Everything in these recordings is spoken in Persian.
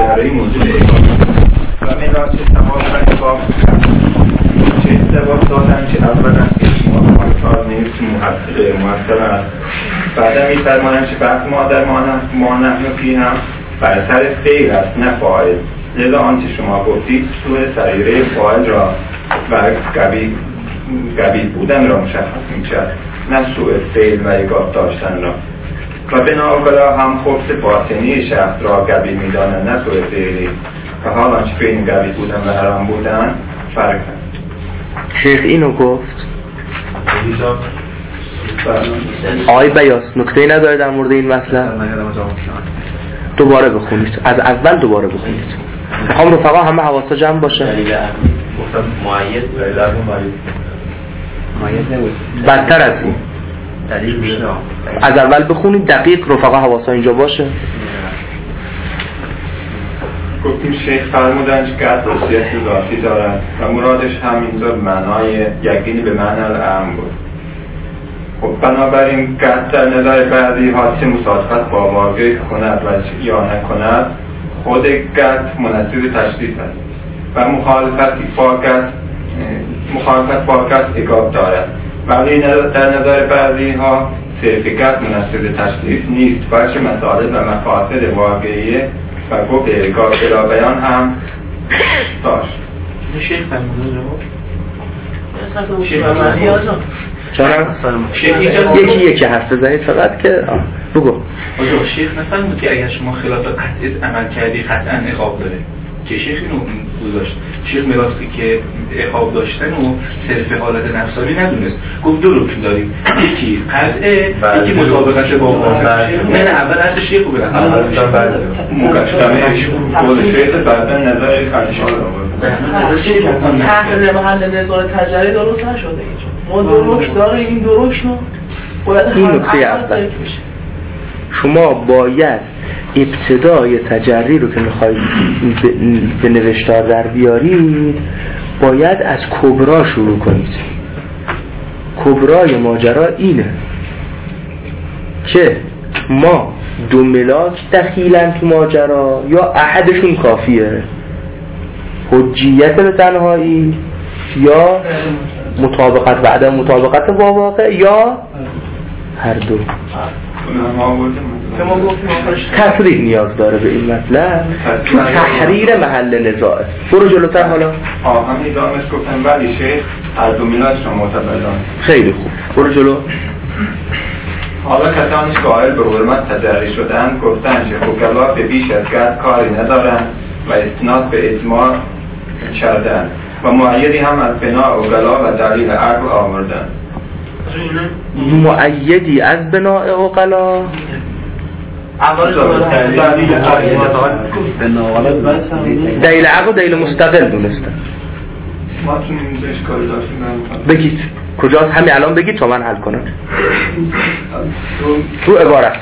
ماجرای موضوع و میراث ثواب و عقاب چه ثواب دادن که اولا کار نیست محصل است. بعدا می‌فرمایند که بحث ما نحن فی هم بر اثر فعل است نه فاعل، لذا آنچه شما گفتید سوء سریره فاعل را و قبیح بودن را مشخص می‌شود، نه سوء فعل و عقاب داشتن را. و بنابراین هم خبث باطنی شخص را قبیح می‌دانند نه سوء فعلی، و حال آنچه فعل قبیح بودن و حرام بودن فرق است. شیخ اینو گفت. آقای بیاس نکته‌ای نداره در مورد این مسئله؟ دوباره بخونید، از اول دوباره بخونید. میخوام رفقا همه حواسا جمع باشه. گفتم معید بدتر از این از اول بخونید دقیق، رفقا حواسا اینجا باشه. گفتیم شیخ فرمودند که قطع خصوصیت ذاتی دارد و مرادش همینطور معنای یقینی به معنی العام بود. خب بنابراین قطع در نظر بعضی حادثه مصادفت با واقع کند و یا نکند، خود قطع مناسب تشریف است و مخالفت با قطع عقاب دارد، ولی در نظر بعضی ها صرف قطع مناسب تشریف نیست، بلکه مطالب و مقاصد واقعیه و گفت عقاب بلا بیان هم داشت. شیخ فرمودن یکی حرف بزنید فقط که بگو. شیخ نفرمود که اگر شما خلاف قطع عمل کردی قطعا عقاب داره، که شیخ اینو گذاشت. شیخ میراستی که عقاب داشتن و صرف حالت نفسانی ندونست، گفت دو رکن داریم، یکی قطعه، یکی مطابقت با واقع. نه اول حرف شیخ رو برن مقدمه قول شیخ بعدا نظر خدشان رو تحت محل نظار تجاری درست نشده. ما دو رکن داره، این دو رکن این نکته اول. شما باید ابتدای تجری رو که میخواید به نوشتار در بیارید باید از کبرا شروع کنید. کبرای ماجرا اینه که ما دو ملاک دخیلن تو ماجرا یا احدشون کافیه، حجیت به تنهایی یا مطابقت بعد مطابقت با واقع یا هر دو. تصریح نیاز داره به این مطلب تو تحریر محل نزاعه. برو جلوتر حالا. همین دامش گفتم ولی شیخ هر دو ملاک را معتبران. خیلی خوب، برو جلو. حالا کسانی که قائل به حرمت تجری شدن گفتن که فقها به بیش از قطع کاری ندارن و استناد به اجماع کردن و معیدی هم از بناء عقلا و دلیل عقل آوردن. معیدی از بناء عقلا دلیل عقل و دلیل مستقل دونستن. ما تو اینجا اشکالی داشتیم. بگید کجاست؟ همین الان بگید تا من حل کنم. تو عبارت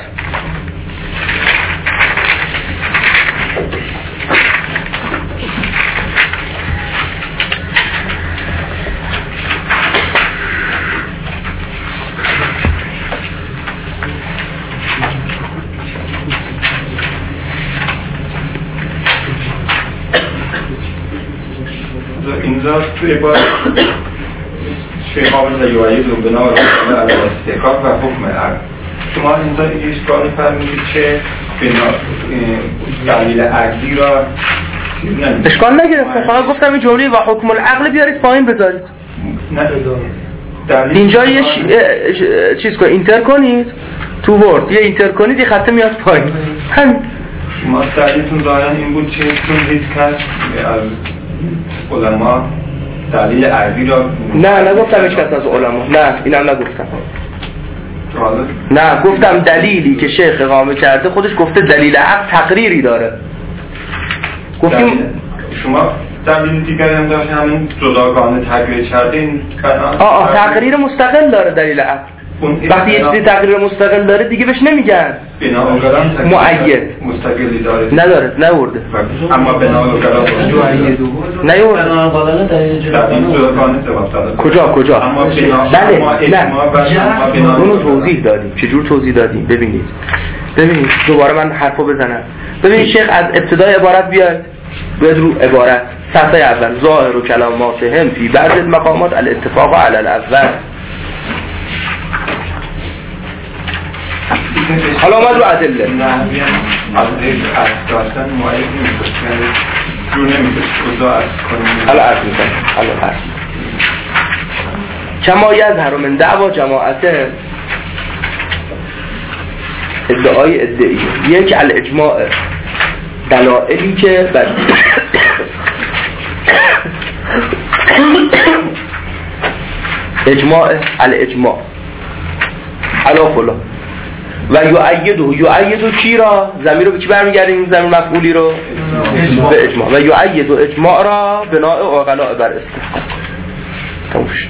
اینجا توی با شیخ حافظ یوعید و بنا و استحقاق و حکم عقل شما اینجا اشکالی فرمودید که دلیل عقلی را اشکال نگرفتم، فقط گفتم این جمله و حکم العقل بیارید پایین بذارید. اینجا یه چیز کنید، اینتر کنید تو ورد، یه اینتر کنید یه خطه میاد پایین. همین شما دلیلتون ظاهرا این بود که چون هیچ کس از علما دلیل عربی را نه نگفتم هیچ کس از علما، نه اینم نگفتم. نه گفتم دلیلی که شیخ اقامه کرده خودش گفته دلیل عقل تقریری داره. گفتیم شما دلیل دیگری هم داشت همین جداگانه تقریر کردین. تقریر مستقل داره دلیل عقل. وقتی یه چیزی تقریر مستقل داره دیگه بهش نمیگن معید. مستقلی داره نداره، نورده. اما بنا نیورده. کجا اما بله نه اونو توضیح دادیم. چجور توضیح دادیم؟ ببینید ببینید دوباره من حرفو بزنم. ببینید شیخ از ابتدای عبارت بیاد رو عبارت صفحه اول ظاهر و کلاماتهم فی بعض المقامات الاتفاق علی الاول. حالا اومد رو ادله نحوی از داشتن مؤلف نمیشه رو نمیشه خدا از کنیم حالا عرض میکنم حالا عرض کما یظهر من دعوا جماعته ادعای ادعی یک الاجماع دلائلی که بر اجماع الاجماع علا فلان و یؤید چی را ضمیر رو به چی برمیگردیم ضمیر مفعولی رو به اجماع و یؤید اجماع را بناء عقلاء بر استحقاق توش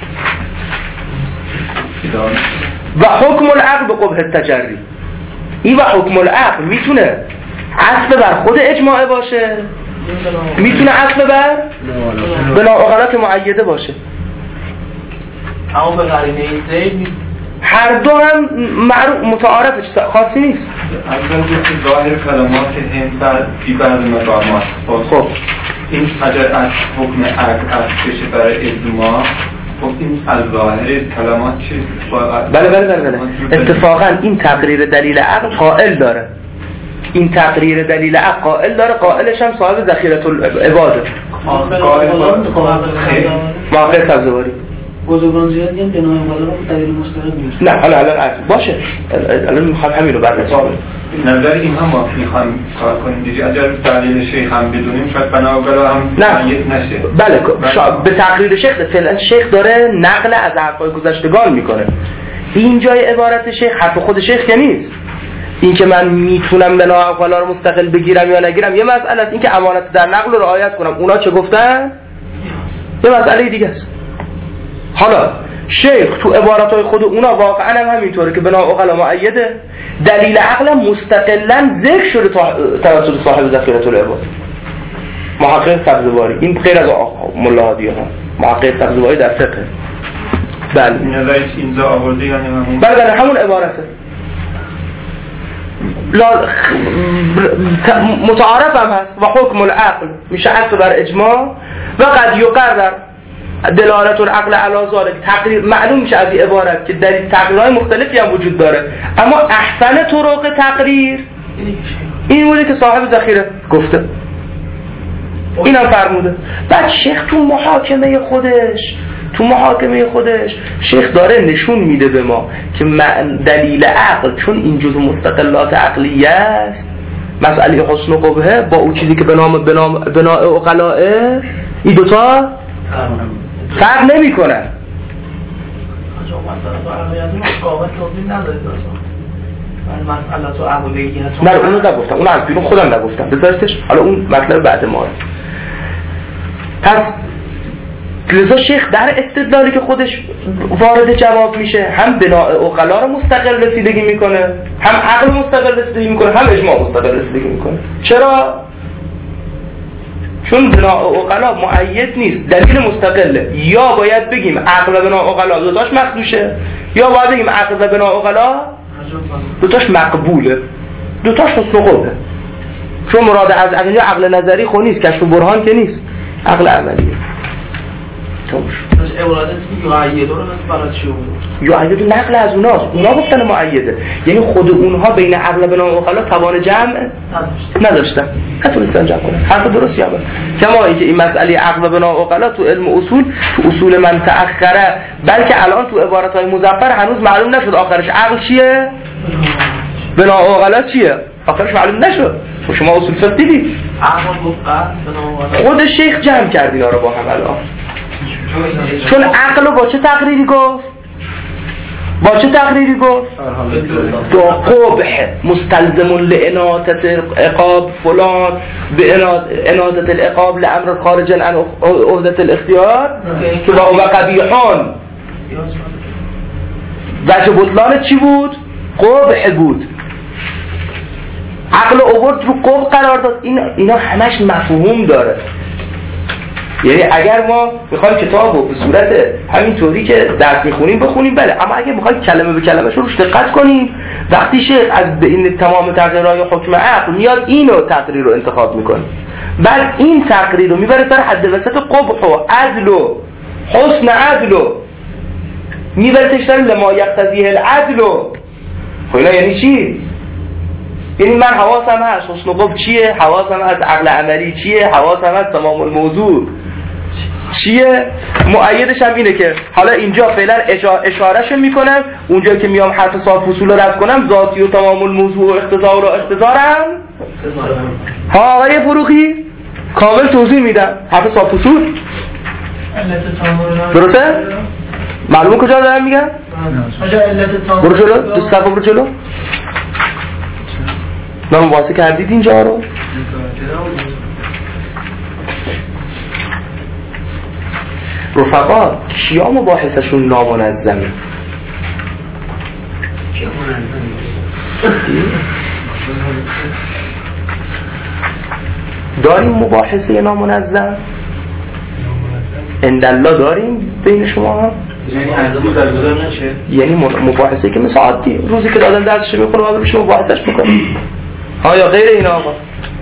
و حکم العقل به قبح التجری. این و حکم العقل میتونه اصل بر خود اجماع باشه میتونه اصل بر بناء عقلات معیده باشه. اما به قرینه زید هر دو هم معروف متعارفه خاصی نیست. اول که ظاهر کلمات هم بعد فی بعض مقامات. خب این اگر از حکم عقل از بشه برای اجماع خب این از ظاهر کلمات چیست؟ بله اتفاقا این تقریر دلیل عقل قائل داره. این تقریر دلیل عقل قائل داره. قائلش هم صاحب ذخیرة العباده واقع سبزواری بزرگان زیاد میگن بنای والا رو دلیل مستقل نیست. نه حالا باشه الان میخوام همین رو بررسی کنیم. نظر این هم ما میخوام کار کنیم دیگه اگر دلیل شیخ هم بدونیم شاید بنای والا هم مؤید نشه. بله به تقریر شیخ فعلا شیخ داره نقل از حرفای گذشتگان میکنه. این جای عبارت شیخ حرف خود شیخ که نیست. این که من میتونم بنای والا رو مستقل بگیرم یا نگیرم یه مسئله است. این که امانت در نقل رو رعایت کنم اونا چه گفتن یه مسئله دیگه است. حالا شیخ تو عباراتای خود اونا واقعا هم همینطوره که بنا عقل معیده دلیل عقل مستقلا ذکر شده توسط صاحب ذخیرة العباد محقق سبزواری. این غیر از ملاحادی ها محقق سبزواری در فقه. بله نظرش اینجا آورده یعنی همون بله همون عبارته متعارف هم هست و حکم العقل میشه اصل بر اجماع و قد یقرر دلالت العقل علی ذلک تقریر معلوم میشه از این عبارت که در تقریرهای مختلفی هم وجود داره اما احسن طرق تقریر این بوده که صاحب ذخیره گفته اینم فرموده. بعد شیخ تو محاکمه خودش شیخ داره نشون میده به ما که دلیل عقل چون این جزء مستقلات عقلیه است مسئله حسن و قبحه با اون چیزی که به نام بناء عقلاء این دوتا فرق نمی کنن. نه اونو نگفتم اونو از بیرون خودم نگفتم بذارتش حالا اون مطلب بعد ما پس لذا شیخ در استدلالی که خودش وارد جواب میشه هم بناء عقلا رو مستقل رسیدگی میکنه هم عقل مستقل رسیدگی میکنه هم اجماع مستقل رسیدگی میکنه. چرا؟ چون بناء عقلا مؤید نیست دلیل مستقله. یا باید بگیم عقل و بناء عقلا دوتاش مخدوشه یا باید بگیم عقل و بناء عقلا دوتاش مقبوله دوتاش حسن و قبحه. چون مراد از عقل نظری خو نیست کشف و برهان که نیست عقل عملیه. یؤید نقل از اوناست اونا گفتن مؤیده یعنی خود اونها بین عقل و بناء عقلا توان جمع نداشتن نتونستن جمع کنن. حرف درستی هم کما اینکه این مسئله عقل و بناء عقلا تو علم اصول تو اصول من تأخره بلکه الان تو عبارت‌های مظفر هنوز معلوم نشد آخرش عقل چیه بناء عقلا چیه آخرش معلوم نشد. شما اصول فقه دیدید خود شیخ جمع کرد اینا رو با هم الان چون عقل رو با چه تقریری گفت؟ دو قبح مستلزم لاناطة العقاب فلان باناطة العقاب لامر خارج عن عهدة الاختیار که با قبیحان وجه بطلان چی بود؟ قبح بود. عقل اوورد رو قبح قرار داد. اینا همش مفهوم داره. یعنی اگر ما میخوایم کتابو به صورت همین طوری که درس میخونیم بخونیم بله اما اگه میخوایم کلمه به کلمه روش دقت کنیم وقتی شیخ از این تمام تقریرهای حکم عقل میاد اینو تقریر رو انتخاب میکنه، بعد این تقریر رو میبره سر حد وسط قبح و عدل و حسن عدل و میبره تشتر لما یقتضیه العدل و اینا یعنی چی؟ یعنی من حواسم هست حسن و قبح چیه؟ حواسم هست عقل عملی چیه؟ حواسم هست تمام الموضوع چیه؟ مؤیدش هم اینه که حالا اینجا فعلا اشارهش میکنم، اونجا که میام حرف صاف فصول رو رد کنم ذاتی و تمام الموضوع و اختصار و اختصارم ها آقای فروغی کامل توضیح میدم حرف صاف فصول درسته؟ معلومه کجا دارم میگم؟ برو جلو دوست صفا برو جلو من مباحثه کردید اینجا رو؟ رفقا کیا مباحثشون نامنظمه؟ داریم مباحثه نامنظم؟ اندالله داریم بین شما هم؟ یعنی هنوز در گذار نشه؟ یعنی مباحثه که مثل عادی روزی که دادن درسش میکنه و بشه مباحثش میکنه ها یا غیر این آقا؟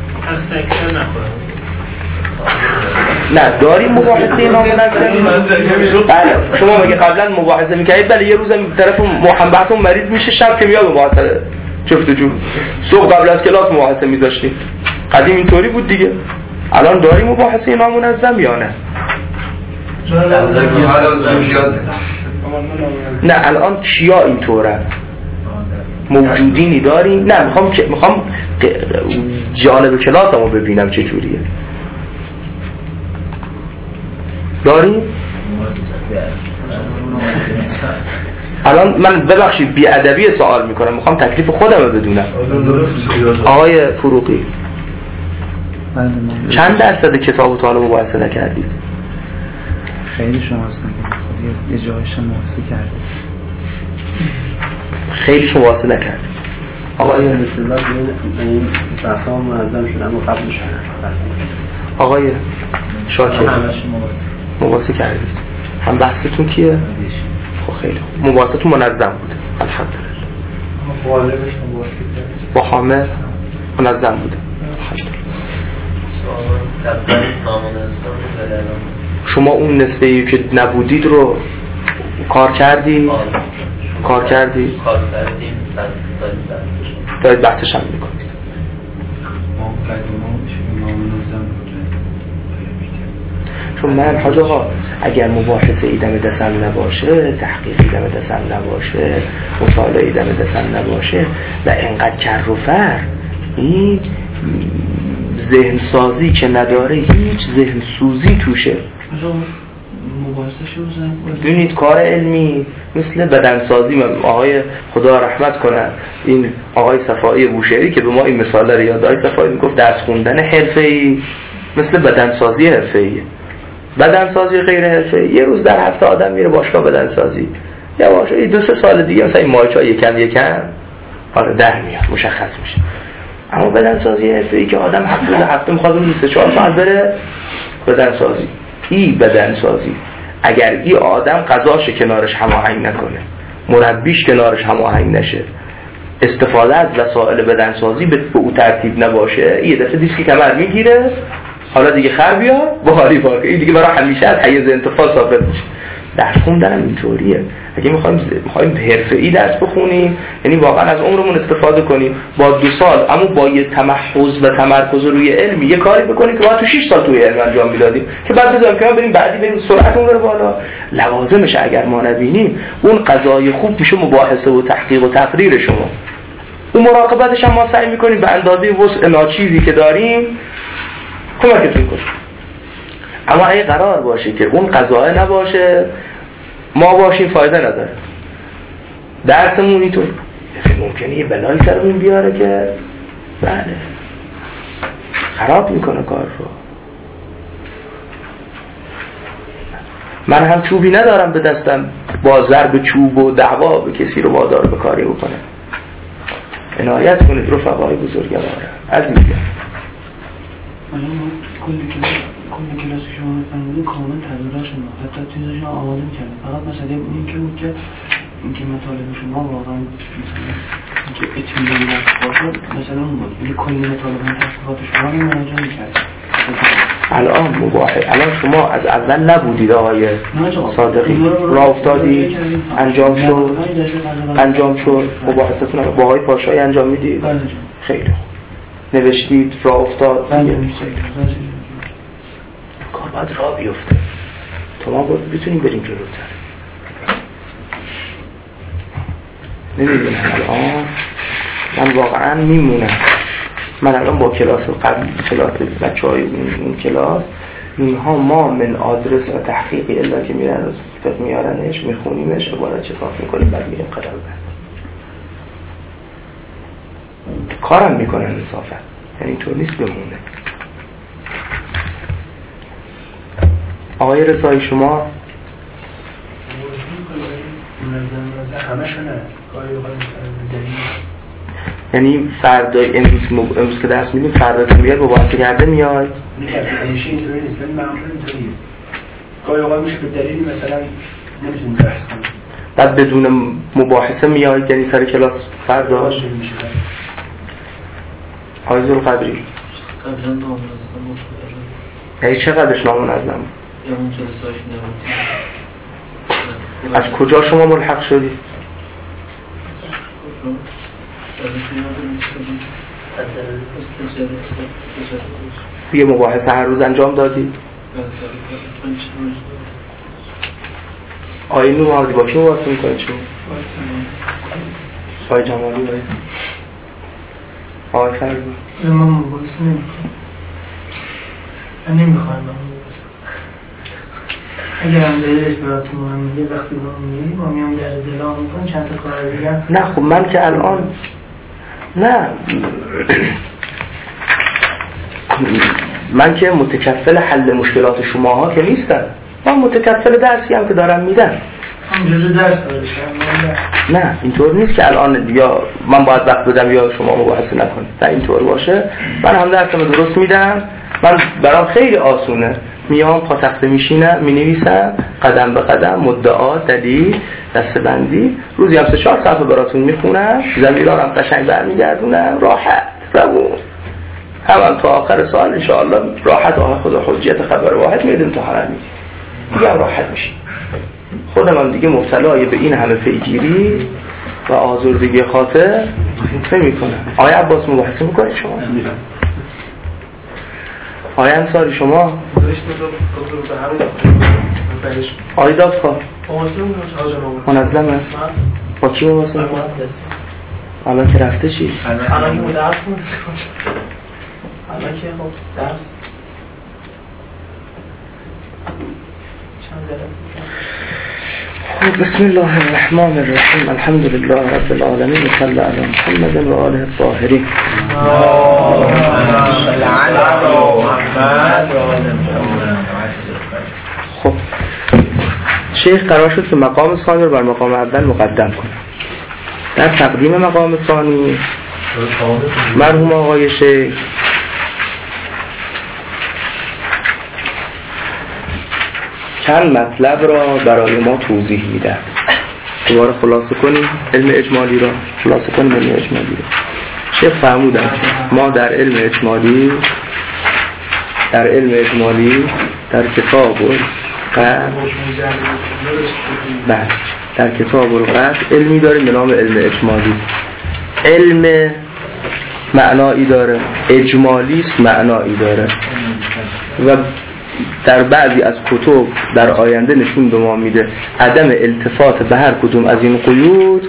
نه داریم مباحثه نامنظم؟ بله شما مگه قبلا مباحثه میکردید؟ بله یه روز طرف بحثمون مریض میشه شب که میاد مباحثه جفت جون صبح قبل از کلاس مباحثه میذاشتیم قدیم اینطوری بود دیگه. الان داریم مباحثه نامنظم یا نه؟ نه الان کیا اینطوره؟ موجودینی داریم؟ نه میخوام جانب کلاسمو ببینم چه جوریه. داریم؟ الان من ببخشید بی‌ادبی سوال میکنم، میخوام تکلیف خودم رو بدونم. آقای فروغی چند درصد کتاب و طالب مباحثه نکردید؟ خیلی شما هستن یه جایش هم مباحثه کردید. خیلی شما مباحثه نکردید. آقای مثلا این بحثا منظم شدن و قبلش آقای شاکر مباحثه کردید. هم بحثتون کیه؟ خب خیلی خوب. مباحثتون منظم بوده الحمدلله. با حامد منظم بوده الحمدلله. شما اون نسبه‌ای که نبودید رو کار کردی؟ کار کردی؟ دارید بحثش هم میکنید. چون من حاج آقا اگر مباحثه ایدم دستم نباشه، تحقیق ایدم دستم نباشه، مطالعه ایدم دستم نباشه و انقدر کر و فر این ذهن سازی که نداره هیچ ذهن سوزی توشه. دونید کار علمی مثل بدنسازی، من آقای خدا رحمت کنه این آقای صفایی بوشهری که به ما این مثال رو یاد داد، صفایی میگفت درس خوندن حرفه‌ای مثل بدنسازی حرفه‌ایه. بدنسازی غیر حرفه‌ای یه روز در هفته آدم میره باشگاه بدنسازی، یا باشه 2-3 سال دیگه مثلا این مایچا یکم آره در میاد مشخص میشه. اما بدنسازی حرفه‌ای که آدم هفته میخواد اون 3-4 ساعت بره بدنسازی، این بدنسازی اگر این آدم قضاش کنارش هماهنگ نکنه، مربیش کنارش هماهنگ نشه، استفاده از وسایل بدنسازی به او ترتیب نباشه، یه دفعه دیسکی کمر میگیره، حالا دیگه خر بیا بخاری واقع، این دیگه برای همیشه از حیز انتفاع ثابت میشه. درس خوندن هم اینطوریه. اگه میخوایم حرفه‌ای درس بخونیم، یعنی واقعا از عمرمون استفاده کنیم، با 2 سال اما با یه تمحض و تمرکز روی علمی یه کاری بکنیم که باید تو 6 سال توی علم انجام میدادیم، که بعد بذاریم که بریم بعدی بریم سرعتمون بره بالا. لوازمش اگر ما نبینیم، اون قضای خوب میشه مباحثه و تحقیق و تقریر شما. اون مراقبتش هم ما سعی میکنیم به اندازه وسع ناچیزی که داریم کمکتون کنیم. اما اگه قرار باشه که اون قضایه نباشه، ما باشیم فایده نداره. درسمون اینطور ممکنه یه بلایی سرمون بیاره که بله خراب میکنه کار رو. من هم چوبی ندارم به دستم با ضرب چوب و دعوا به کسی رو وادار به کاری بکنم. عنایت کنید رفقای بزرگوار عزیزم. کلی کلاس شما فرمودین کامل تغییراشون حتی چیزاشون آماده می‌کردن، فقط مسئله این که بود که اینکه مطالب شما واقعا که اطمینان باشه مثلا این کلی طالبان تحقیقات شما رو انجام می‌کرد. الان شما از اول نبودید آقای صادقی، راه افتادی انجام شد مباحثتون با آقای پاشایی انجام میدید؟ خیلی نوشتید راه افتاد، کار باید راه بیفته تا ما بتونیم بریم جلوتر. نمیدونم الان من واقعا میمونم، من الان با کلاس قبل کلاس بچه‌های این کلاس اینها ما من آدرس و تحقیقی الا که میرن رو میارنش میخونیمش عبارت چه صاف میکنیم بعد میریم قدم بعد کارم میکنن انصافا، یعنی اینطور نیست بمونه. آقای رضایی شما یعنی فردا امروز که درس میدیم فردا که میاد با بحث کرده میاد میشه اینطوری نیست، ولی معمولا اینطوریه. گاهی اوقات میشه به دلیلی مثلا نمیتونیم بحث کنیم بعد بدون مباحثه میاد، یعنی سر کلاس فرداش میشه. آقای ذوالقدری قبلا نامنظم یعنی چقدرش نامنظم؟ یا اون جلساش نبودیم. از کجا شما ملحق شدی؟ یه مباحثه هر روز انجام دادی؟ آقای نوحادی با کی مباحثه میکنی چون؟ آقای جمالی باید آقای فرزا من مباحثه نمیکنم، من نمیخوایم اگر هم دلیلش براتون مهمه وقتی با هم میریم ما میام در دلام میکنم چند تا کار دیگه. نه خب من که الان نه من که متکفل حل مشکلات شماها که نیستم، من متکفل درسی هم که دارم میدم. هم جزء درس دارشم. نه اینطور نیست که الان یا من باید وقت بدم یا شما مباحثه نکنید، نه اینطور باشه. من هم درسم درست میدم، من برام خیلی آسونه، میام پا تخته میشینم مینویسم قدم به قدم مدعا دلیل دسته‌بندی، روزی هم 3-4 صفحه براتون میخونم، ضمیرا هم قشنگ برمیگردونم، راحت روون هم تا آخر سال ان شاء الله راحت خدا حجت خبر واحد میاد امتحان دیگه راحت میشی. خودم دیگه مبتلای به این همه پیگیری و آزردگی خاطر نمی‌کنم. آقای عباس مباحثه میکنید شما؟ آقای انصاری شما؟ آقای دادخواه منظمه؟ با کی مباحثه میکنید؟ الان که رفته چی؟ الان که درس میکنید الان که خب درس بسم الله الرحمن الرحیم الحمد لله رب العالمین و صلی علی محمد و آله الطاهرین. خب شیخ قرار شد که مقام ثانی رو بر مقام اول مقدم کنه. در تقدیم مقام ثانی مرحوم آقای شیخ چند مطلب را برای ما توضیح میدن. دوباره خلاصه کنیم علم اجمالی را، خلاصه کنیم علم اجمالی را. شیخ فرمودن ما در علم اجمالی در کتاب در کتاب القصد علمی داریم به نام علم اجمالی. علم معنایی داره، اجمالیست معنایی داره و در بعضی از کتب در آینده نشون به ما میده عدم التفات به هر کدوم از این قیود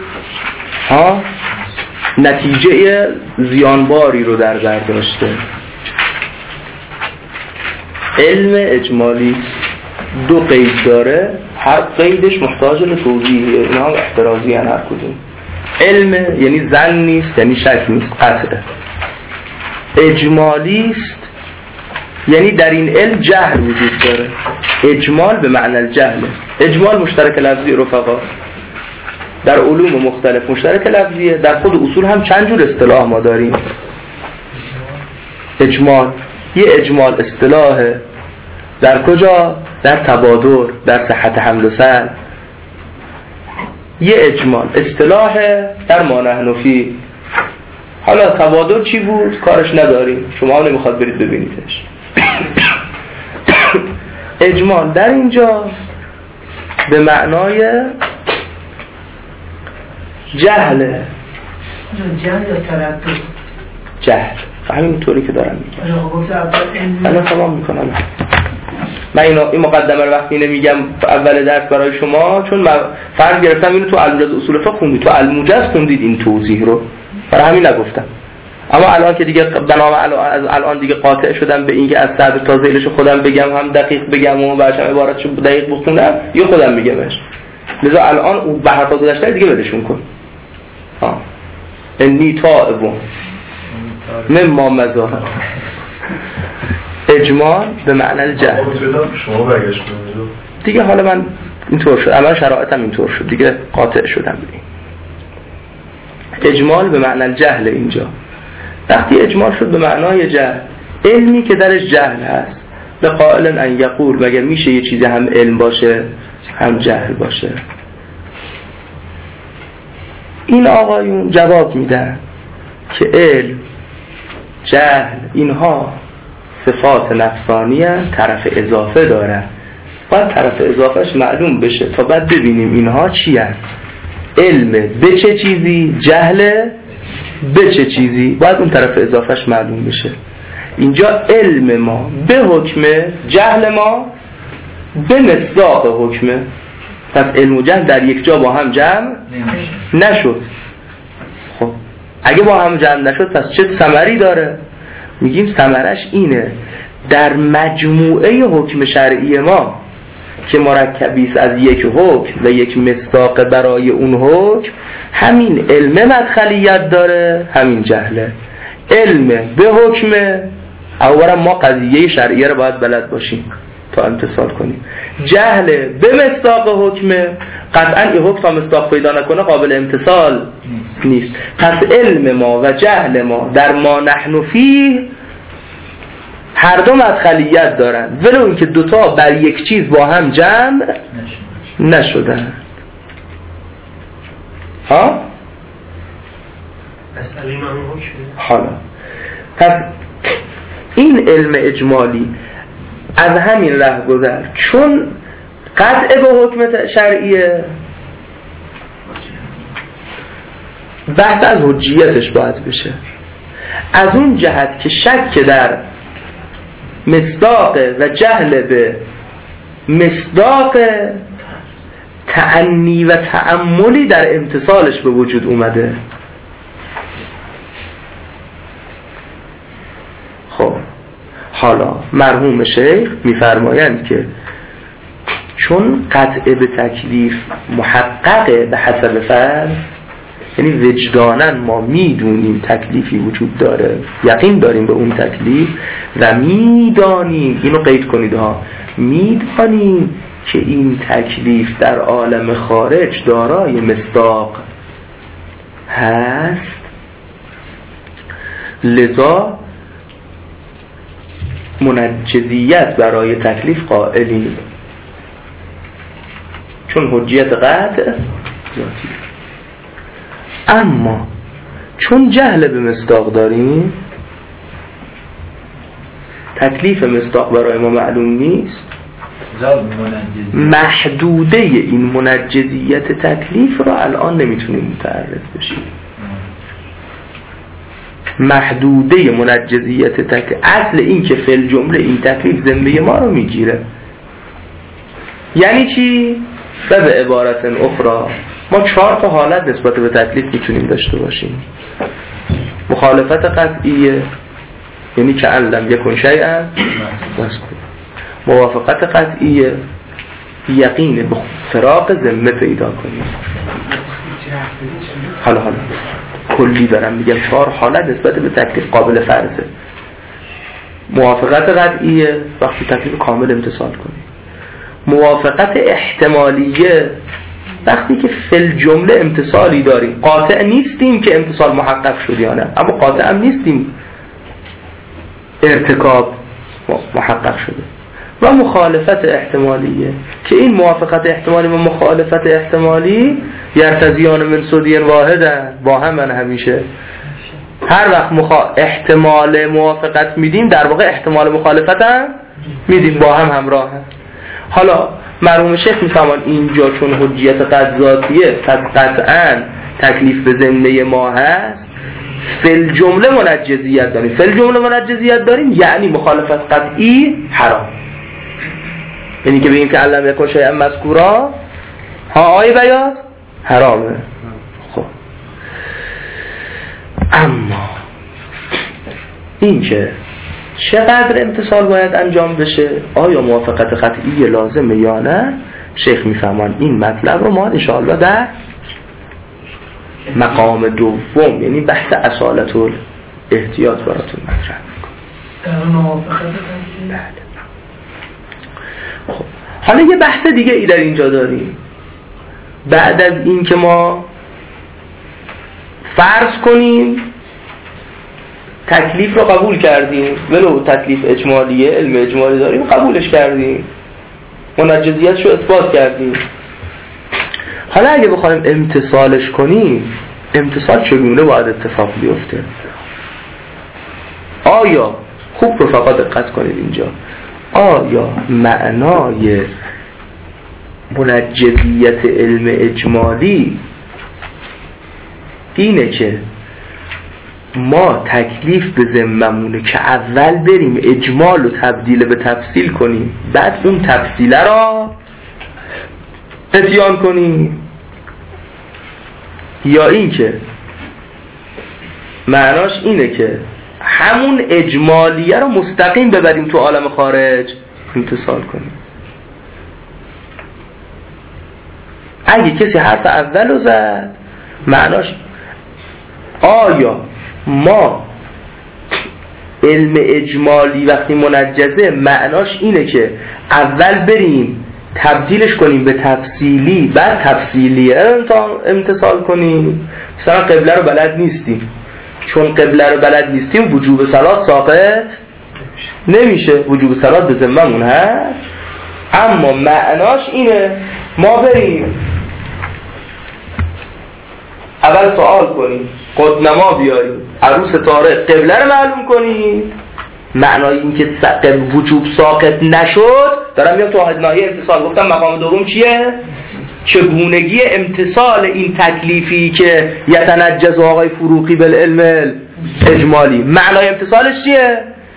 نتیجه زیانباری رو در بر داشته. علم اجمالی 2 قید داره، هر قیدش محتاج به توضیحه، اینا هم احترازی هن هر کدوم. علم یعنی ظن نیست، یعنی شک نیست، قطعه. اجمالیست یعنی در این علم جهل وجود داره. اجمال به معنی الجهل. اجمال مشترک لفظی رفقا، در علوم مختلف مشترک لفظیه، در خود اصول هم چند جور اصطلاح ما داریم. اجمال یه اجمال اصطلاحه در کجا؟ در تبادر، در صحت حمل و سلب. یه اجمال اصطلاحه در ما نحن فی حالا تبادل چی بود؟ کارش نداریم، شما نمیخواد برید ببینیدش. اجمال در اینجا به معنای جهله. جهل یا تردد؟ جهل، همین طوری که دارم میگم. الان تمام میکنم. من این مقدمه رو وقتی نمیگم اول درس برای شما، چون من فرض گرفتم اینو تو الموجز اصول فقه خوندید، تو الموجز خوندید این توضیح رو، برای همین نگفتم. اما الان که دیگه بنابر الان دیگه قاطع شدم به اینکه از صدر تا ذیلش خودم بگم، هم دقیق بگم و بعدش عبارتشو دقیق بخونم، یا خودم میگمش. لذا الان اون به حرفا گذشته دیگه بدشون کن. انی تائب مما مضى. اجمال به معنی جهل. شما برگشت دیگه حالا من اینطور شد، الان شرایطم اینطور شد دیگه، قاطع شدم به این. اجمال به معنی جهل اینجا. وقتی اجمال شد به معنای جهل، علمی که درش جهل هست، لقائل ان یقول، مگر میشه یه چیزی هم علم باشه هم جهل باشه؟ این آقایون جواب میدن که علم، جهل، اینها صفات نفسانی هست، طرف اضافه دارن. باید طرف اضافهش معلوم بشه تا بعد ببینیم اینها چی هست. علم به چه چیزی، جهل به چه چیزی، باید اون طرف اضافهش معلوم بشه. اینجا علم ما به حکمه، جهل ما به مصداق حکمه. پس علم و جهل در یک جا با هم جمع نشد. خب اگه با هم جمع نشد پس چه ثمری داره؟ میگیم ثمرش اینه، در مجموعه حکم شرعی ما که مرکبی است از یک حکم و یک مصداق برای اون حکم، همین علم مدخلیت داره، همین جهله. علم به حکم، اولا ما قضیه شرعیه رو باید بلد باشیم تا امتثال کنیم. جهل به مصداق حکم، قطعا این حکم تا مصداق پیدا نکنه قابل امتثال نیست. پس علم ما و جهل ما در ما نحن فیه هر دو مدخلیت دارن، ولو اینکه دوتا بر یک چیز با هم جمع نشدن. ها؟ حالا پس این علم اجمالی از همین ره گذر، چون قطع به حکم شرعیه، بحث از حجیتش باید بشه. از اون جهت که شک در مصداق و جهل به مصداق، تأنی و تأملی در امتصالش به وجود اومده. خب حالا مرحوم شیخ میفرمایند که چون قطع به تکلیف محققه به حسب فرض، یعنی وجدانن ما میدونیم تکلیفی وجود داره، یقین داریم به اون تکلیف و میدانیم، اینو قید کنید ها، میدانیم که این تکلیف در عالم خارج دارای مصداق هست، لذا منجزیت برای تکلیف قائلیم، چون حجیت قطع ذاتی. اما چون جهل به مصداق داریم، تکلیف مصداق برای ما معلوم نیست، محدوده این منجزیت تکلیف را الان نمیتونیم متعرض بشیم. محدوده منجزیت تکلیف، اصل این که فی الجمله این تکلیف ذمه ما رو میگیره. یعنی چی؟ و به عبارت اخرى ما 4 تا حالت نسبت به تکلیف میتونیم داشته باشیم. مخالفت قطعیه، یعنی که علم یکن شیئا مذکور. موافقت قطعیه، یقین به فراق ذمه پیدا کنیم. حالا کلی دارم میگم 4 حالت نسبت به تکلیف قابل فرضه. موافقت قطعیه، وقتی تکلیف کامل امتثال کنیم. موافقت احتمالیه، وقتی که فی جمله امتصالی داریم، قاطع نیستیم که امتصال محقق شد یا نه، اما قاطع هم نیستیم ارتکاب محقق شده. و مخالفت احتمالیه که این موافقت احتمالی و مخالفت احتمالی یرتضیان من صدی واحدن، با هم همیشه هر وقت احتمال موافقت میدیم در واقع احتمال مخالفت هم میدیم، با هم همراه هم. حالا مرحوم شیخ میفهمان اینجا چون حجیت قضاتیه پس قطعا تکلیف به ذمه ما هست، فل جمله منجزیت داریم. فل جمله منجزیت داریم یعنی مخالفت قطعی حرام، یعنی که بگیم که علم یکن شیئا مذکورا ها آی بیاد حرامه. خب اما این که چقدر امتصال باید انجام بشه، آیا موافقت قطعی لازمه یا نه، شیخ میفهمان این مطلب رو ما انشاءالله در مقام دوم یعنی بحث اصالت الاحتیاط براتون مطرح میکنم. در موافقت قطعی. بله. خب حالا یه بحث دیگه ای در اینجا داریم. بعد از این که ما فرض کنیم تکلیف رو قبول کردیم، ولو تکلیف اجمالیه، علم اجمالی داریم قبولش کردیم، منجزیتش رو اثبات کردیم، حالا اگه بخوایم امتصالش کنیم، امتصال چگونه باید اتفاق بیفته؟ آیا خوب رفقا دقت کنید اینجا، آیا معنای منجزیت علم اجمالی اینه که ما تکلیف به ذممونه که اول بریم اجمال رو تبدیل به تفصیل کنیم بعد اون تفصیله را اتیان کنیم، یا این که معناش اینه که همون اجمالیه رو مستقیم ببریم تو عالم خارج امتصال کنیم؟ اگه کسی حرف اول رو زد معناش آیا ما علم اجمالی وقتی منجزه معناش اینه که اول بریم تبدیلش کنیم به تفصیلی بعد تفصیلی امتصال کنیم؟ مثلا قبله رو بلد نیستیم، چون قبله رو بلد نیستیم وجوب صلات ساقط نمیشه، وجوب صلات به ذممون هست، اما معناش اینه ما بریم اول سوال کنیم، قدنما بیاریم، عروس طارق قبله رو معلوم کنیم. معنای این که وجوب ساقط نشد، دارم میام تو حدنایی امتصال، گفتم مقام دوم چیه؟ چگونگی امتصال این تکلیفی که یتنجز آقای فروقی بالعلم اجمالی، معنای امتصالش چیه؟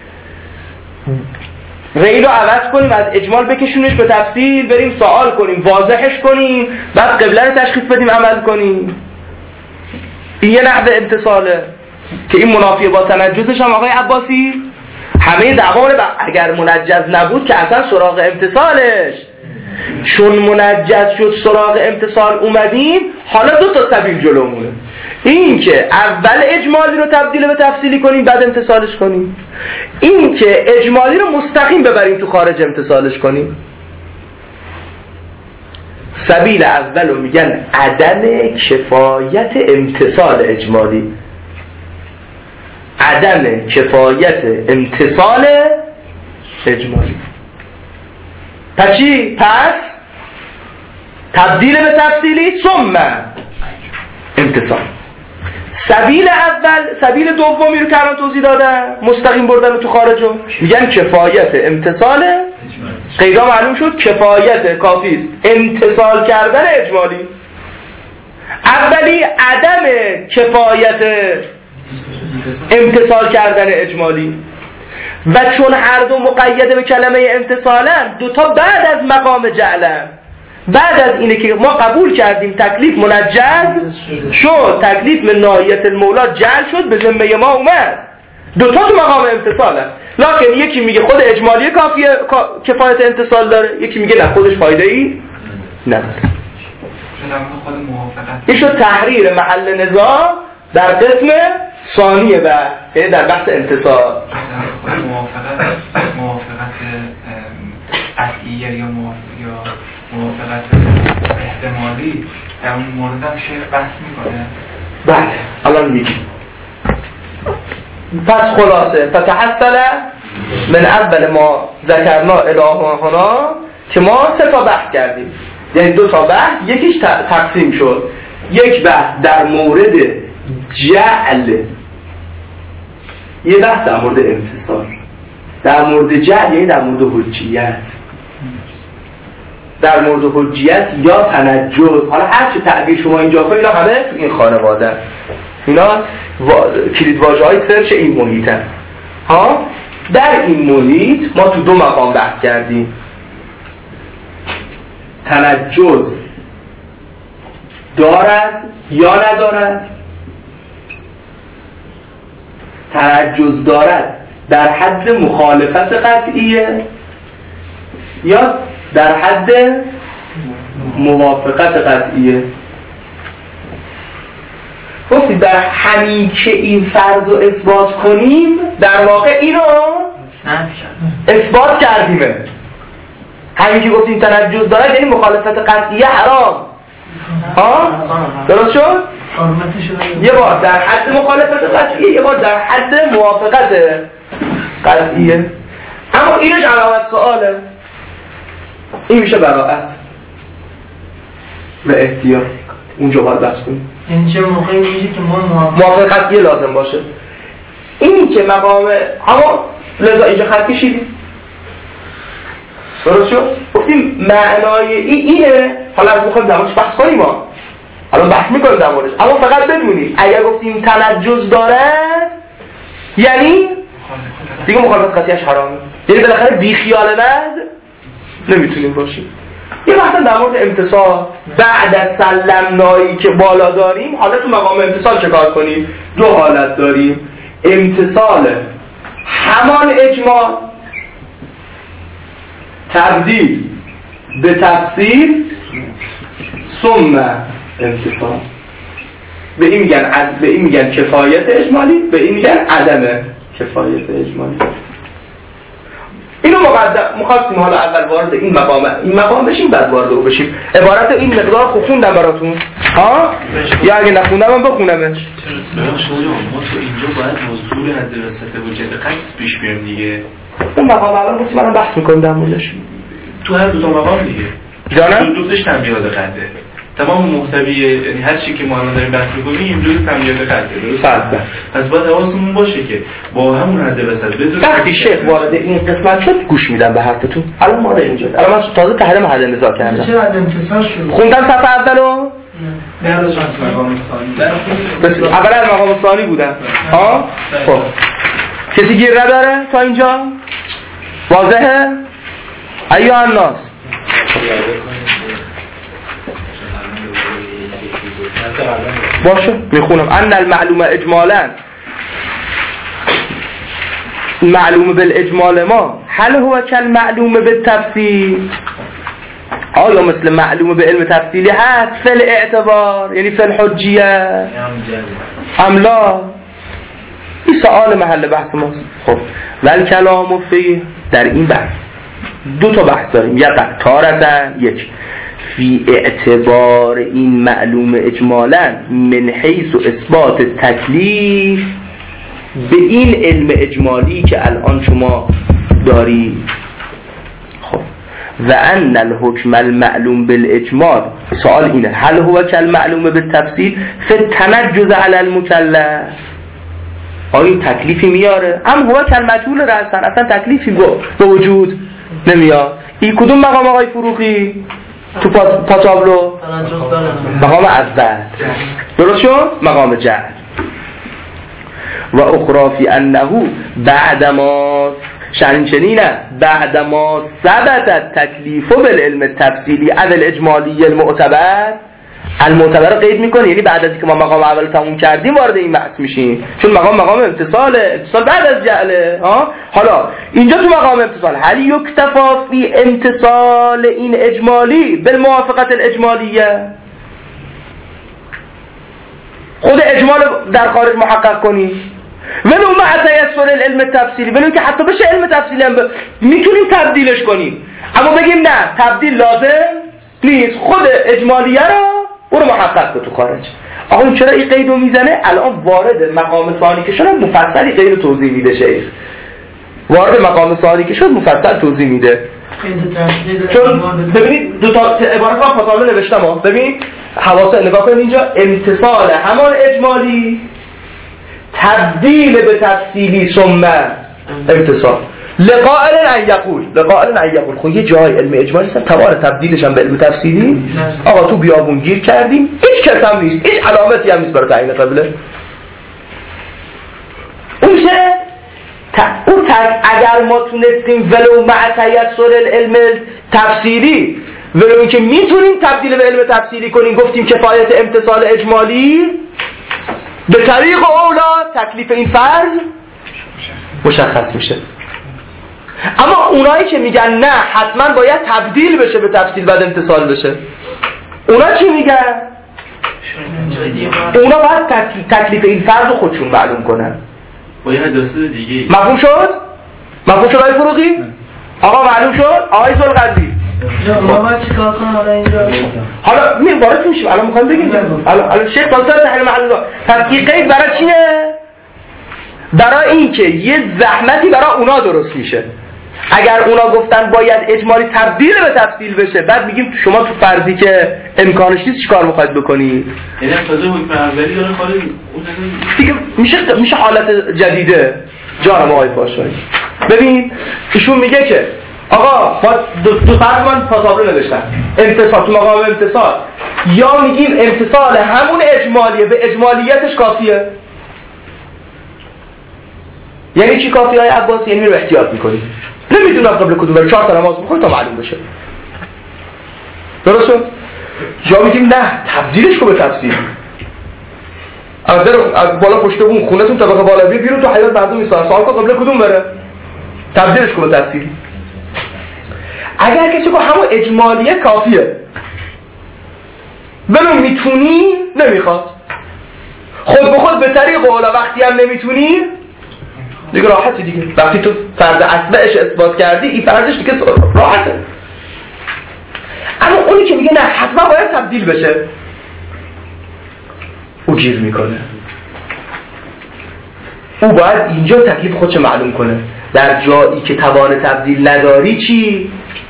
ریل رو عوض کنیم، از اجمال بکشونش به تفصیل، بریم سوال کنیم، واضحش کنیم، بعد قبله رو تشخیص بدیم، عمل کنیم. این یه نحو امتصاله که این منافیه با تنجزش هم آقای عباسی همه دعوا رو اگر منجز نبود که اصلا سراغ امتصالش، چون منجز شد سراغ امتصال اومدیم، حالا دو تا سبیل جلومونه، این که اول اجمالی رو تبدیل به تفصیلی کنیم بعد امتصالش کنیم، این که اجمالی رو مستقیم ببریم تو خارج امتصالش کنیم. سبیل اول رو میگن عدم کفایت امتصال اجمالی، عدم کفایت امتصال اجمالی. پس چی؟ پس تبدیل به تفصیلی ثم امتصال. سبیل اول، سبیل دومی رو که الان توضیح دادم، مستقیم بردن تو خارجو، میگن کفایت امتصال غیرا معلوم شد، کفایت کافی امتصال کردن اجمالی. اولی عدم کفایت امتصال کردن اجمالی، و چون هر دو مقیده به کلمه امتصالن، دوتا بعد از مقام جعلن، بعد از اینه که ما قبول کردیم تکلیف منجز شد، تکلیف من ناحیت المولا جعل شد، به ذمه ما اومد، دوتا تو مقام امتصالن. لکن یکی میگه خود اجمالی کافیه کفایت امتصال داره، یکی میگه نه خودش فایده ای نداره. این شد تحریر محل نزاع در قسم ثانیه و در بحث امتصال. موافقت قطعیه یا موافقت احتمالی در اون مورد هم شیخ بحث میکنه. بله الان میگیم. پس خلاصه فتحصل من اول ما ذکرنا الهانا که ما 3 تا بحث کردیم، یعنی 2 تا بحث، یکیش تقسیم شد، یک بحث در مورد جعل یه بحث در مورد امتصال، در مورد جعل یعنی در مورد حجیت، در مورد حجیت یا تنجز. حالا هر چه تعبیر شما اینجا کنید اینا همه تو این خانواده، اینا کلید واژه‌های سرچ این محیطن. ها در این محیط ما تو دو مقام بحث کردیم، تنجز دارد یا ندارد. تنجز دارد در حد مخالفت قطعیه یا در حد موافقت قطعیه. گفتید در همین که این فرض رو اثبات کنیم در واقع اینو اثبات کردیمه. همین که گفتیم تنجز دارد یعنی مخالفت قطعیه حرام. ها درست شد؟ یه بار در حد مخالفت قطعیه، یه بار در حد موافقت قطعیه. اما اینش علامت سؤاله. این میشه براءت و احتیاط. اونجا باید بحث کنیم این چه موقعی میشه که ما موافقت قطعیه لازم باشه. اینی که مقام اما لذا اینجا خط کشیدیم درست شد؟ گفتیم معنای اینه. حالا از میخوایم در موردش بحث کنیم، ما حالا بحث میکنیم در موردش، اما فقط بدونیم اگر گفتیم تنجز دارد یعنی دیگه مخالفت قطعیش حرامه، یعنی بالاخره بی خیال بد نمیتونیم باشیم. یه وقتا در مورد امتصال بعد از سلمنایی که بالا داریم، حالا تو مقام امتصال چه کار کنیم؟ دو حالت داریم، امتصال همان اجمال، تبدیل به تفسیر، ثم امتصال. به این میگن کفایت اجمالی، به این میگن عدم کفایت اجمالی. اینو مخواستیم حالا اول وارد این مقام بشیم بعد وارد او بشیم. عبارت این مقدار خوندم براتون ها؟ یا اگه نخوندم من بخونمش. ما تو اینجا باید موضوع حد وسط وجود قصد پیش بیاریم دیگه. اون مقام اول گفتیم الان بحث میکنیم در موردش. تو هر دو تا مقام دیگه جانم دوستش تنبیهات قده تمام محتوی، یعنی هر چی که ما الان داریم بحث می‌کنیم دوست تنبیهات قده. درست؟ پس باید حواسمون باشه که با همون حد وسط بدون وقتی شیخ وارد این قسمت شد گوش میدم به حرفتون. الان ما اینجا الان من تازه تحریم حد نزاع کردم. چرا امتصال شد؟ خوندم صفحه اولو؟ نه از مقام ثانی. اول از مقام ثانی بودم. ها؟ خب کسی گیر نداره تا اینجا؟ واضحه؟ ایها الناس باشه میخونم. ان المعلوم اجمالا معلوم بالاجمال ما هل هو کالمعلوم بالتفصیل، آیا مثل معلوم به علم تفصیلی هست فل اعتبار یعنی فل حجیه املا؟ این سوال محل بحث ماست. خب ول کلام فی در این بحث دو تا بحث داریم، یک تارتن یک فی اعتبار این معلوم اجمالا من حیث اثبات تکلیف به این علم اجمالی که الان شما داری. خب و ان الحکم المعلوم بالاجمال، سوال اینه هل هو کالمعلوم بالتفصیل فی التنجز علی المکلف، آیا تکلیفی میاره؟ هم هو کالمجهول رأسا، اصلا تکلیفی به وجود نمیاد. این کدوم مقام آقای فروخی تو پاتابلو؟ مقام اول. درست شد؟ مقام جهل. و اخرى فی انه بعدما شنینه بعدما ثبت تکلیف بالعلم التفصیلی از الاجمالی المعتبر قید میکنه، یعنی بعد از اینکه ما مقام اول تموم کردیم وارد این بحث میشیم، چون مقام امتصال بعد از جعله. حالا اینجا تو مقام امتصال هل یکتفا فی امتصال این اجمالی بالموافقت الاجمالیه، خود اجمال در خارج محقق کنی ولو مع تیسر العلم التفصیلی، ولو که حتی بشه علم تفصیلی هم میتونیم تبدیلش کنیم، اما بگیم نه تبدیل لازم نیست، خود اجمالیه رو محقق تو خارج. آقا چرا این قید رو میزنه؟ الان وارد مقام ثانی که شد مفصلی قید رو توضیح میده. شیخ وارد مقام ثانی که شد مفصل توضیح میده. چون ببینید دو تا عبارت من فاصله نوشتم ببین حواسه نگاه کنید اینجا امتصال همان اجمالی تبدیل به تفصیلی ثم امتصال. لقائل ان یقول خب یه جای علم اجمالی هست توان تبدیلش هم به علم تفصیلی. آقا تو بیابون گیر کردیم، هیچ کس هم نیست، هیچ علامتی هم نیست برای تعیین قبله. اون اگر ما تونستیم ولو مع تیسر العلم تفصیلی، ولو اینکه میتونیم تبدیل به علم تفصیلی کنیم، گفتیم کفایت امتصال اجمالی به طریق اولا تکلیف این فرض مشخص میشه. اما اونایی که میگن نه حتما باید تبدیل بشه به تفصیل بعد امتصال بشه، اونا چی میگن؟ اونا باید تکلیف این فرض رو خودشون معلوم کنن. باید دسته دیگه. مفهوم شد آقای فروغی؟ آقا معلوم شد؟ آقای زلقدری ما چیکار کنم حالا اینجا؟ حالا وارد میشیم، الان میخوام بگیم الان شیخ دکتر تحلیل معلومات تحقیق قید برای چیه؟ برای این که یه زحمتی برای اونا درست میشه. اگر اونا گفتن باید اجمالی تبدیل به تفصیل بشه، بعد میگیم شما تو فرضی که امکانش نیست چیکار میخواید بکنید؟ یعنی تازه حکم اولی داره خالص دیگه میشه حالت جدیده. جانم آقای پاشایی ببین ایشون میگه که آقا ما دو فرض من تابلو نوشتم، امتصال تو مقام امتصال، یا میگیم امتصال همون اجمالیه به اجمالیتش کافیه. یعنی چی کافیه های عباسی؟ یعنی رو احتیاط میکنی، نمیدونم قبل کدوم برای 4 تا نماز میخوری تا معلوم بشه. درسته؟ یا میگیم نه تبدیلش کن به تفصیل، از بالا پشت بون خونتون طبقه بالا بیرون تو حیات مردم میسازن، سوال کن قبل کدوم بره، تبدیلش کن به تفصیل. اگر کسی که همون اجمالیه کافیه ولو میتونی نمیخواد، خود به خود به طریق اولا وقتی هم نمیتونی دیگه راحتی دیگه. وقتی تو فرض اصبعش اثبات کردی این فرضش دیگه راحته. اما اونی که میگه نه حتما باید تبدیل بشه، او گیر میکنه. او باید اینجا تکلیف خودش معلوم کنه. در جایی که توان تبدیل نداری چی؟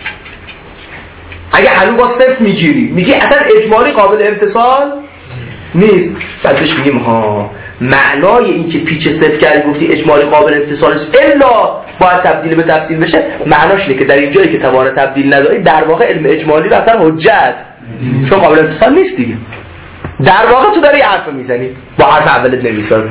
اگه هنوز با صرف میگیری میگی اصلا اجمالی قابل امتصال نیست، بعدش میگیم ها معنای این که پیچ صرف کردی گفتی اجمالی قابل امتصال است الا باید تبدیل به تفصیل بشه، معناش اینه که در این جایی که توان تبدیل نداری در واقع علم اجمالی رو اصلا حجت چون قابل امتصال نیست دیگه. در واقع تو داری حرف میزنی با حرف اولت نمیسازی.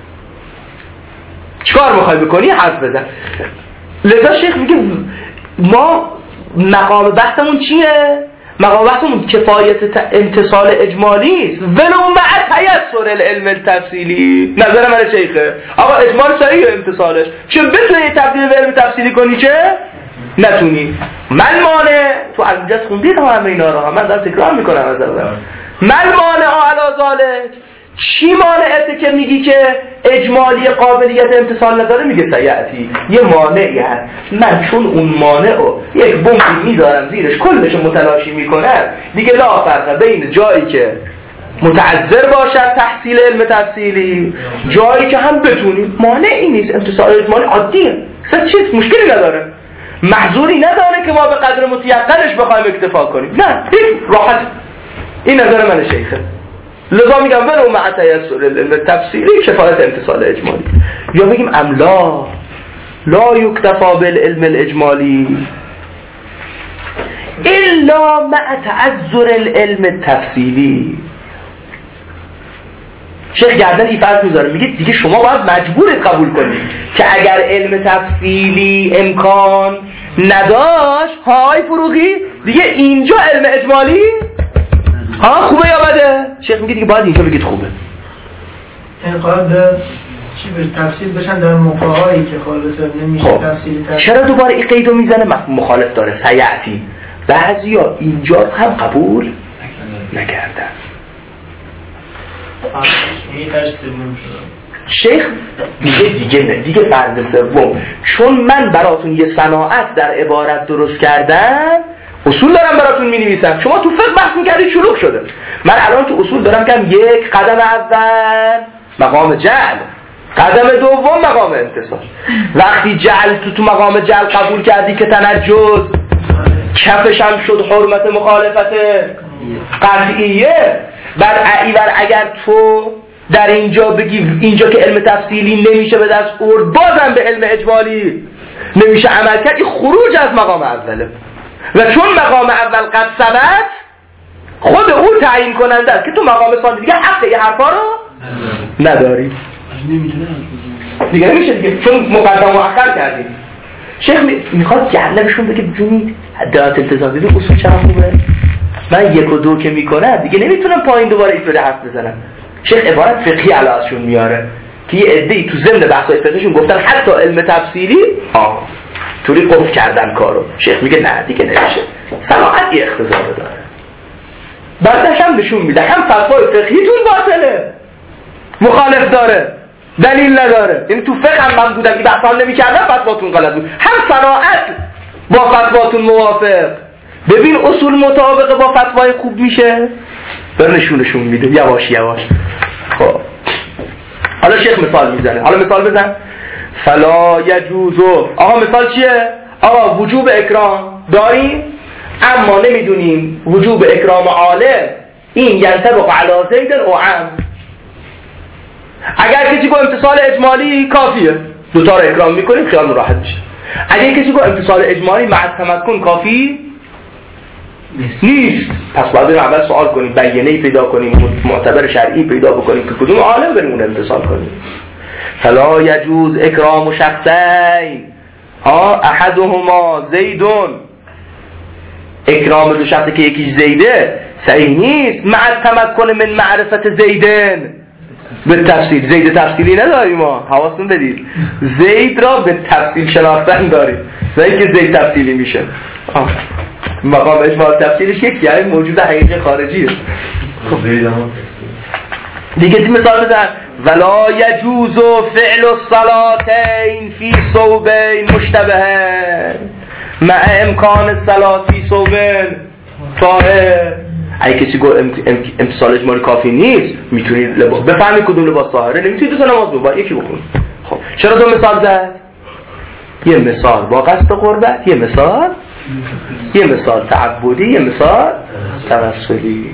چیکار میخوای بکنی؟ حرف بزن. لذا شیخ میگه ما مقام بحثمون چیه؟ مقام بحثمون کفایت امتصال اجمالی است ولو مع تیسر العلم التفصیلی. نظر من شیخه آقا اجمال صحیح امتصالش، چه بتونی تبدیل به علم تفصیلی کنی چه نتونی. من مانع تو از خوندید همه اینا رو، من دارم تکرار میکنم از اول. من مانع علی ذالک، چی مانعته که میگی که اجمالی قابلیت امتصال نداره؟ میگه سیعتی یه مانعی هست، من چون اون مانع رو یک بمبی میذارم زیرش کلش متلاشی میکنم دیگه لا فرق بین جایی که متعذر باشد تحصیل علم تفصیلی جایی که هم بتونیم. مانعی نیست، امتصال اجمالی عادیه، اصلا چیز مشکلی نداره، محظوری نداره که ما به قدر متیقنش بخوایم اکتفا کنیم. نه راحت. این نظر من شیخه. لذا میگم ولو مع تیسر العلم تفصیلی کفایت امتصال اجمالی. یا بگیم املا لا یکتفا بالعلم الاجمالی الا مع تعذر العلم تفصیلی. شیخ گردن این فرق میذاره، میگه دیگه شما باید مجبورید قبول کنید که اگر علم تفصیلی امکان نداشت های فروغی دیگه اینجا علم اجمالی خوبه یا بده؟ شیخ میگه دیگه باید اینجا بگید خوبه. انقدر چی به تفصیل بشن در موقعهایی که خالص نمیشه تفصیلی تر. چرا دوباره این قیدو میزنه؟ مخالف داره سیعتی. بعضیا اینجا هم قبول نکردن. شیخ دیگه فرض سوم، چون من براتون یه صناعت در عبارت درست کردم اصول دارم براتون می‌نویسم، شما تو فقه بحث می‌کردید شلوغ شده، من الان تو اصول دارم که یک قدم اول مقام جعل، قدم دوم مقام امتصال. وقتی جعل تو مقام جعل قبول کردی که تنجز کفش هم شد حرمت مخالفت قطعیه، بعد اگر تو در اینجا بگی اینجا که علم تفصیلی نمیشه به دست آورد بازم به علم اجمالی نمیشه عمل کرد، این خروج از مقام اوله و چون مقام اول قد ثبت خود او تعیین کننده است که تو مقام ثانی دیگه حق این حرفا رو نداری دیگه نمیشه دیگه چون مقدم و مؤخر کردیم. شیخ میخواد جهنمشون بگه بجونید حدات التزام دیدو اصول چرا خوبه، من 1 و 2 که میکنه دیگه نمیتونم پایین دوباره اینطوری حرف بزنم. شیخ عبارت فقهی علیهشون میاره که یه عده‌ای تو ضمن بحث‌های فقهیشون گفتن حتی علم تفصیلی طوری قفل کردن کارو. شیخ میگه نه دیگه نمیشه، صناعتی اختزار داره. بعدش هم نشون میده هم فتوای فقهیتون باطله، مخالف داره، دلیل نداره. یعنی تو فقه هم من بودم که بحثا نمی‌کردم فتواتون غلط بود، هم صناعت با فتواتون موافق. ببین اصول مطابق با فتوای خوب میشه، بر نشون میده یواش یواش. خب حالا شیخ مثال میزنه، حالا مثال بزن. فلا یجوزو، آقا مثال چیه؟ آقا وجوب اکرام داریم اما نمیدونیم وجوب اکرام عالم این ینطبق علی زید او عم. اگر کسی گفت امتصال اجمالی کافیه، دوتا رو اکرام میکنیم خیال راحت میشه. اگر کسی گفت امتصال اجمالی مع تمکن کافی نیست، پس باید اول سوال کنیم، بیانه‌ای پیدا کنیم، معتبر شرعی پیدا بکنیم که کدوم عالم بریم اون امتصال کنیم. فلا یجوز اکرام شخصین احدهما زیدون، اکرام دو شخصی که یکیش زیده صحیح نیست مع تمکن من معرفت زیدن. به تفصیل زید تفصیلی نداریم ما، حواستون بدید زید را به تفصیل شناختن داریم، زید که زید تفصیلی میشه. مقام اجماع تفصیلش یک یعنی موجود حقیقی خارجیه. دیگه مثال بزن. ولا یجوز فعل الصلاتین فی ثوبین مشتبهین مع امکان الصلاة فی ثوبین طاهر. اگه کسی گفت امتصال اجمالی کافی نیست، میتونید لباس بفهمی کدوم لباس طاهره، نمیتونید دو تا نماز بخونید، یکی بخونید. خب چرا دو مثال زد؟ یه مثال با قصد قربت، یه مثال تعبدی، یه مثال توسلی.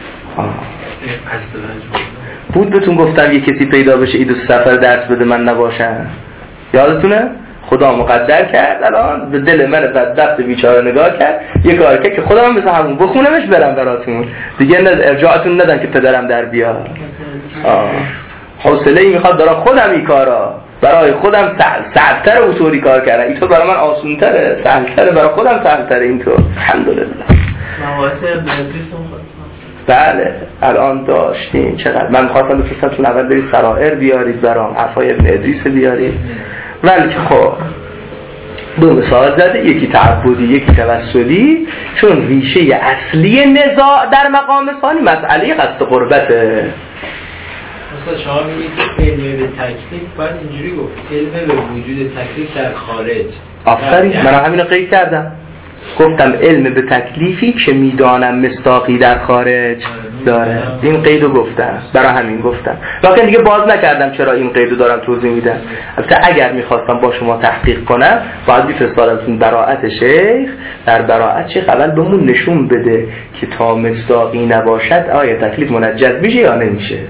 بود بهتون گفتم یه کسی پیدا بشه عید سفر درس بده من نباشم، یادتونه؟ خدا مقدر کرد الان به دل من بدبخت بیچاره نگاه کرد، یه کار کرد که خودم مثل همون بخونمش برم براتون دیگه، ارجاعتون ندن که پدرم در بیاد. حوصله ای میخواد دارم خودم این کارا برای خودم سهل‌تر اونطوری کار کردن، اینطور برای من آسون‌تره، سهل‌تره، برای خودم سهل‌تره اینطور. الحمدلله. بله الان داشتیم چقدر من خواستم بفرستم اول برید سرائر بیارید برام، عفای ابن ادریس بیارید، ولی که خب دو مثال زده، یکی تعبدی یکی توسلی، چون ریشه اصلی نزاع در مقام ثانی مسئله قصد قربته. مثلا شما میگید علم به تکلیف باید اینجوری گفت علم به وجود تکلیف در خارج. آفرین، من همین رو قید کردم، گفتم علم به تکلیفی که میدانم مصداقی در خارج داره، این قیدو گفتم، برای همین گفتم، لکن دیگه باز نکردم چرا این قیدو دارم توضیح میدم. البته اگر میخواستم با شما تحقیق کنم باید بفرستادم براءت شیخ، در براءت شیخ اول بهمون نشون بده که تا مصداقی نباشد آیا تکلیف منجز میشه یا نمیشه.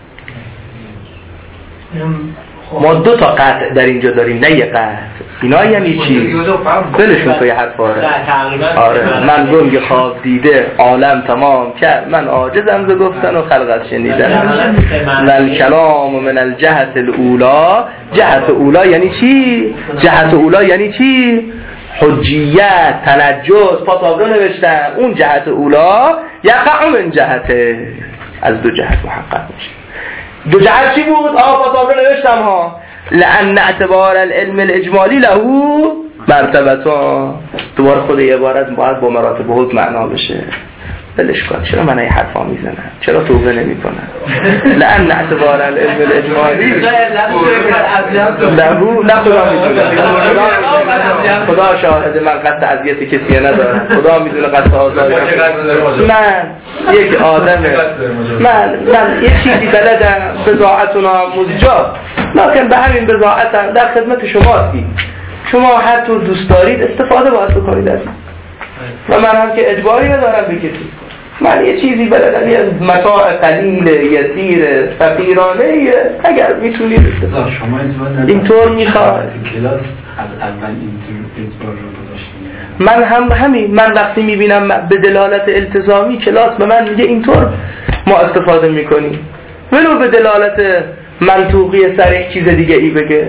ما دو تا قطع در اینجا داریم، نه یه قطع. اینا یعنی چی؟ بلشون توی حرف آره من گنگ خواب دیده عالم تمام کرد، من عاجزم ز گفتن و خلقت شنیدن. من کلام من الجهت الاولا. جهت اولا یعنی چی؟ جهت اولا یعنی چی؟ حجیت، تنجس، پاتابلو نوشتن، اون جهت اولا یقع من جهته، از دو جهت محقق میشه. دو جهت چی بود؟ پاتابلو نوشتم ها. لأن اعتبار العلم الاجمالی له مرتبتان. دوباره خود عبارت باید با مراتب حد معنا بشه. بلش کن، چرا من این حرفا میزنم؟ چرا توبه نمی کنم؟ لأن اعتبار العلم الاجمالی له، نه خدا میدونه، خدا شاهد من قصد اذیت کسی ندارم، خدا میدونه قصد آزاری من یک آدمه، من یک چیزی بلدم، بضاعتنا مزجا، لکن به همین بضاعتم در خدمت شماستی، شما هر طور دوست دارید استفاده باید بکنید از و من هم که اجباری ندارم به کسی. من یه چیزی بلدم، یه متاع قلیل یسیر فقیرانه، اگر میتونید شما اینطور میخواد. کلاس از اول اینطور رو گذاشتیم. من همین، من وقتی میبینم به دلالت التزامی کلاس به من میگه اینطور ما استفاده میکنیم، ولو به دلالت منطوقی صریح چیز دیگه ای بگه.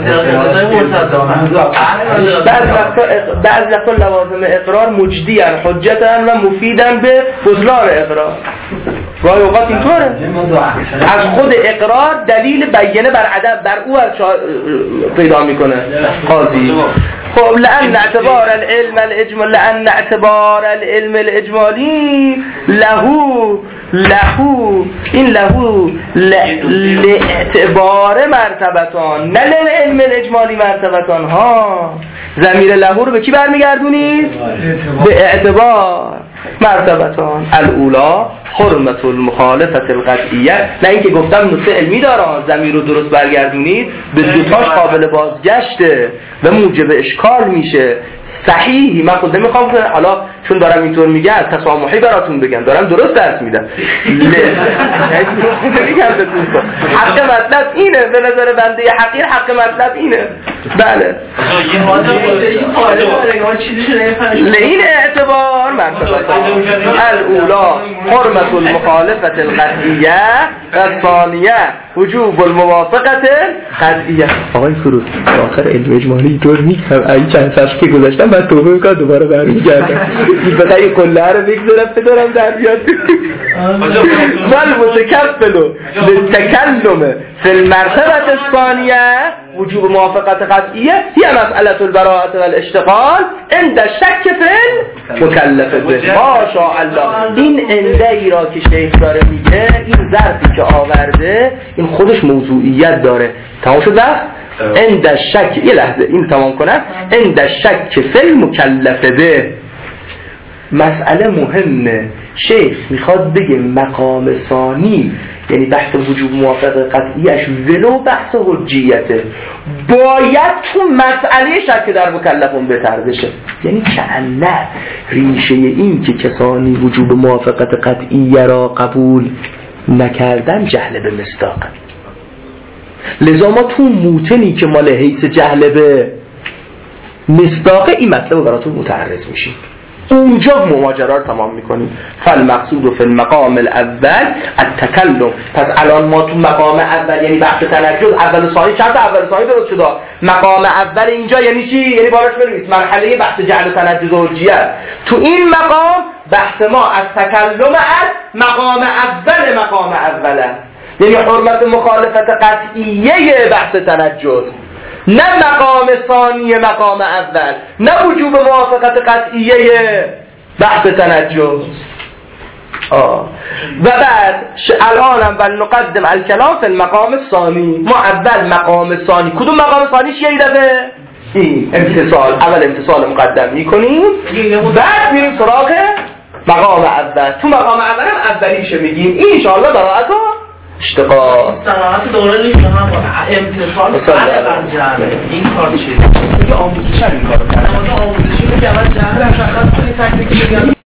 بعض وقتا لوازم اقرار مجدیان حجتن و مفیدن به بطلان اقرار. گاهی اوقات اینطوره، از خود اقرار دلیل بیانه بر عدم بر او پیدا میکنه قاضی. خب لأن اعتبار العلم الاجمالی له لاعتبار مرتبتان، نه للعلم الاجمالی مرتبتان ها. ضمیر له رو به کی برمیگردونید؟ به اعتبار مرتبتان. الاولا حرمت المخالفت القطعیه، نه اینکه گفتم نکته علمی داره، ضمیر رو درست برگردونید به دوتاش قابل بازگشته و موجب اشکال میشه. صحیحی من خود نمیخوام که حالا چون دارم اینطور میگم تسامحی براتون بگم، دارم درست درس میدم. حق مطلب اینه، به نظر بنده حقیر حق مطلب اینه. بله لین اعتبار مرتبه الاولا حرمت المخالفت القطعیه و الثانیه وجوب الموافقت القطعیه. آقای فروز آخر علم اجمالی اینطور میگم، این چند صفحه گذاشتم بعد توبه میکنم دوباره برمیگردم این بقیه این کله رو بگذارم بدارم در بیاد. بل متکفلو للتکلم فی المرتبه الثانیه وجوب موافقت قطعیه هی مسئله البراءة والاشتغال عند شک فی المکلف به. ماشاءالله این انده ای را که شیخ داره میگه، این ظرفی که آورده این خودش موضوعیت داره. تمام شد بس؟ عند شک، یه لحظه این تمام کنم. عند شک فی المکلف به مسئله مهمه. شیخ میخواد بگه مقام ثانی یعنی بحث وجوب موافقت قطعیش ولو بحث حجیته باید تو مسئله شک در مکلفون بهتر بشه. یعنی کأنه ریشه این که کسانی وجوب موافقت قطعیه را قبول نکردن جهل به مصداق. لذا ما تو موتنی که مال حیث جهل به مصداق این مطلب براتون متعرض میشیم، اونجا ماجرا رو تمام میکنیم. فالمقصود فی المقام الاول التکلم. پس الان ما تو مقام اول یعنی بحث تنجز اول و ثانی، چند تا اول و ثانی درست شده؟ مقام اول اینجا یعنی چی؟ یعنی بالاش بنویس مرحله بحث جعل و تنجز و حجیت. تو این مقام بحث ما از تکلم از مقام اول مقام اوله، یعنی حرمت مخالفت قطعیه بحث تنجز، نه مقام ثانی مقام اول، نه وجوب موافقت قطعیه بحث تنجز. و بعد الان بل نقدم الکلام فی المقام الثانی. ما اول مقام ثانی، کدوم مقام ثانی چیه این دفعه؟ این امتصال، اول امتصال مقدم میکنیم، بعد میریم سراغ مقام اول. تو مقام اول هم اولیشه میگیم این انشاءالله براعت اشتقاق صناعت دوره نیست هم امتصال بعد جمع این کار چیه؟ آموزشی این کارو کرد. آموزشی که اول جمع مشخص کنی تکنیکی بگم